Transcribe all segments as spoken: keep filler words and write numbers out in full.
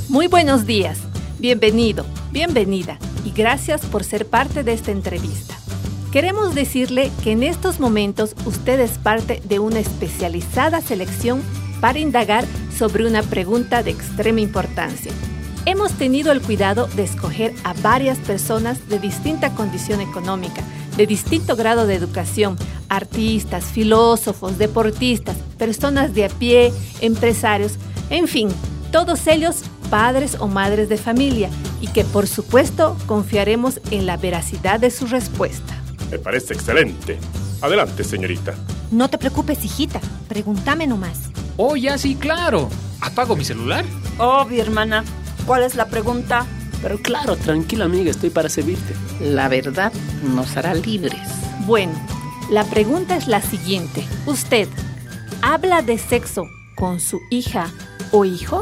Muy buenos días, bienvenido, bienvenida y gracias por ser parte de esta entrevista. Queremos decirle que en estos momentos usted es parte de una especializada selección para indagar sobre una pregunta de extrema importancia. Hemos tenido el cuidado de escoger a varias personas de distinta condición económica, de distinto grado de educación, artistas, filósofos, deportistas, personas de a pie, empresarios, en fin, todos ellos padres o madres de familia y que por supuesto confiaremos en la veracidad de su respuesta. Me parece excelente. Adelante, señorita. No te preocupes, hijita. Pregúntame nomás. Oh, ya sí, claro. ¿Apago mi celular? Obvio, hermana. ¿Cuál es la pregunta? Pero claro, tranquila, amiga, estoy para servirte. La verdad nos hará libres. Bueno, la pregunta es la siguiente. ¿Usted habla de sexo con su hija o hijo?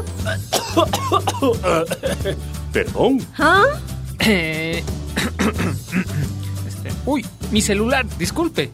¿Perdón? ¿Ah? Eh... este... Uy, mi celular, disculpe.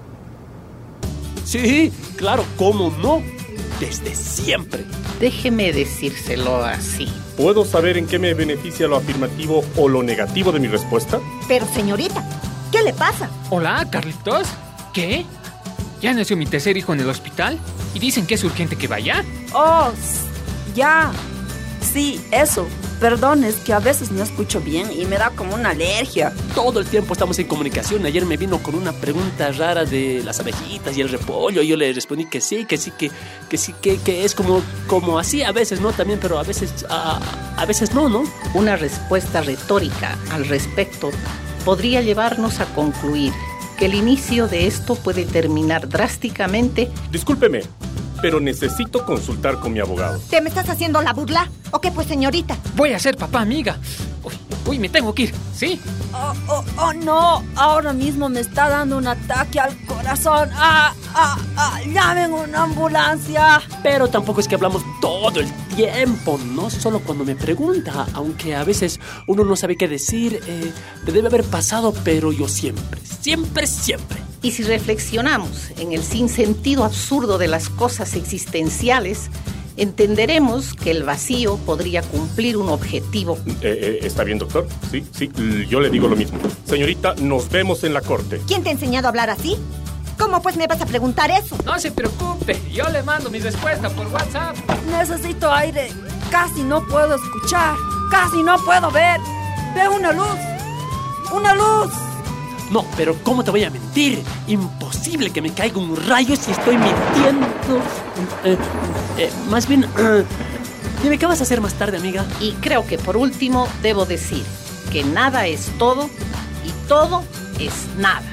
Sí, claro, ¿cómo no? Desde siempre. Déjeme decírselo así. ¿Puedo saber en qué me beneficia lo afirmativo o lo negativo de mi respuesta? Pero señorita, ¿qué le pasa? Hola, Carlitos. ¿Qué? ¿Ya nació mi tercer hijo en el hospital? ¿Y dicen que es urgente que vaya? Oh, ya. Sí, eso. Perdón, es que a veces no escucho bien y me da como una alergia. Todo el tiempo estamos en comunicación. Ayer me vino con una pregunta rara de las abejitas y el repollo. Y yo le respondí que sí, que sí, que, que sí, que, que es como, como así a veces, ¿no? También, pero a veces, a, a veces no, ¿no? Una respuesta retórica al respecto podría llevarnos a concluir que el inicio de esto puede terminar drásticamente. Discúlpeme, pero necesito consultar con mi abogado. ¿Te me estás haciendo la burla? ¿O qué pues, señorita? Voy a ser papá, amiga. Uy, uy, me tengo que ir, ¿sí? Oh, oh, oh, no. Ahora mismo me está dando un ataque al corazón. Ah, ah, ah. Llamen una ambulancia. Pero tampoco es que hablamos todo el tiempo, no solo cuando me pregunta, aunque a veces uno no sabe qué decir. Eh, me debe haber pasado, pero yo siempre, siempre, siempre. Y si reflexionamos en el sinsentido absurdo de las cosas existenciales, entenderemos que el vacío podría cumplir un objetivo. Eh, eh, ¿Está bien, doctor? Sí, sí, yo le digo lo mismo. Señorita, nos vemos en la corte. ¿Quién te ha enseñado a hablar así? ¿Cómo pues me vas a preguntar eso? No se preocupe, yo le mando mi respuesta por WhatsApp. Necesito aire. Casi no puedo escuchar. Casi no puedo ver. Veo una luz. Una luz. No, pero ¿cómo te voy a mentir? Imposible que me caiga un rayo si estoy mintiendo. Eh, eh, más bien, eh, dime, ¿qué vas a hacer más tarde, amiga? Y creo que por último debo decir que nada es todo y todo es nada.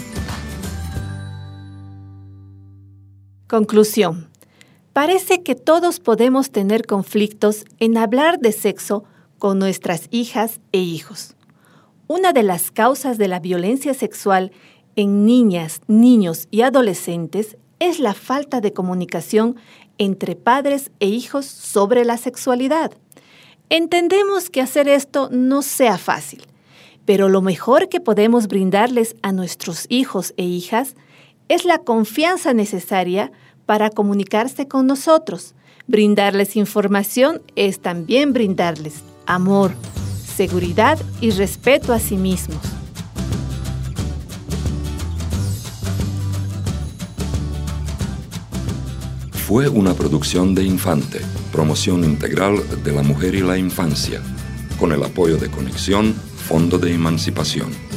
Conclusión. Parece que todos podemos tener conflictos en hablar de sexo con nuestras hijas e hijos. Una de las causas de la violencia sexual en niñas, niños y adolescentes es la falta de comunicación entre padres e hijos sobre la sexualidad. Entendemos que hacer esto no sea fácil, pero lo mejor que podemos brindarles a nuestros hijos e hijas es la confianza necesaria para comunicarse con nosotros. Brindarles información es también brindarles amor, seguridad y respeto a sí mismos. Fue una producción de Infante, promoción integral de la mujer y la infancia, con el apoyo de Conexión, Fondo de Emancipación.